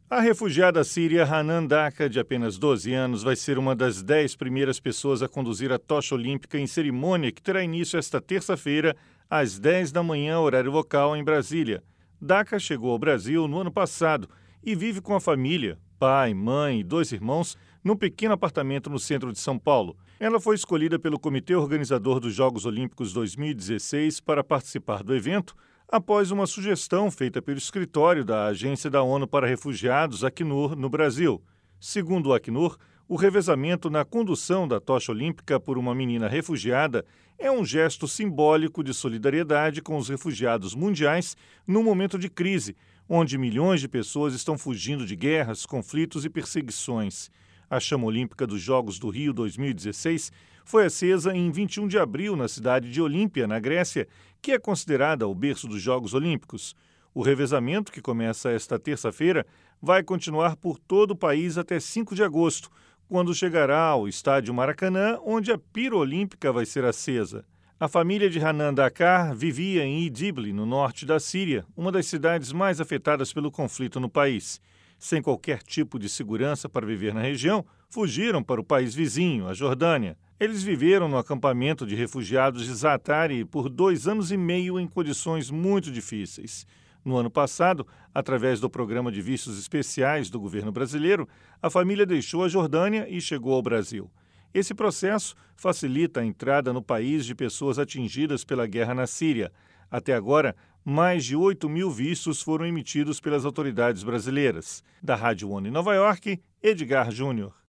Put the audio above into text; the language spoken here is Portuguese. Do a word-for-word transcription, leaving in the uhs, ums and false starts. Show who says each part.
Speaker 1: A refugiada síria Hanan Daka, de apenas doze anos, vai ser uma das dez primeiras pessoas a conduzir a tocha olímpica em cerimônia que terá início esta terça-feira, às dez da manhã, horário local, em Brasília. Daka chegou ao Brasil no ano passado e vive com a família, pai, mãe e dois irmãos, num pequeno apartamento no centro de São Paulo. Ela foi escolhida pelo Comitê Organizador dos Jogos Olímpicos dois mil e dezesseis para participar do evento, após uma sugestão feita pelo escritório da Agência da ONU para Refugiados, Acnur, no Brasil. Segundo o Acnur, o revezamento na condução da tocha olímpica por uma menina refugiada é um gesto simbólico de solidariedade com os refugiados mundiais num momento de crise, onde milhões de pessoas estão fugindo de guerras, conflitos e perseguições. A chama olímpica dos Jogos do Rio dois mil e dezesseis foi acesa em vinte e um de abril na cidade de Olímpia, na Grécia, que é considerada o berço dos Jogos Olímpicos. O revezamento, que começa esta terça-feira, vai continuar por todo o país até cinco de agosto, quando chegará ao estádio Maracanã, onde a pira olímpica vai ser acesa. A família de Hanan Daka vivia em Idlib, no norte da Síria, uma das cidades mais afetadas pelo conflito no país. Sem qualquer tipo de segurança para viver na região, fugiram para o país vizinho, a Jordânia. Eles viveram no acampamento de refugiados de Zaatari por dois anos e meio em condições muito difíceis. No ano passado, através do programa de vistos especiais do governo brasileiro, a família deixou a Jordânia e chegou ao Brasil. Esse processo facilita a entrada no país de pessoas atingidas pela guerra na Síria. Até agora, mais de oito mil vistos foram emitidos pelas autoridades brasileiras. Da Rádio ONU em Nova York, Edgar Júnior.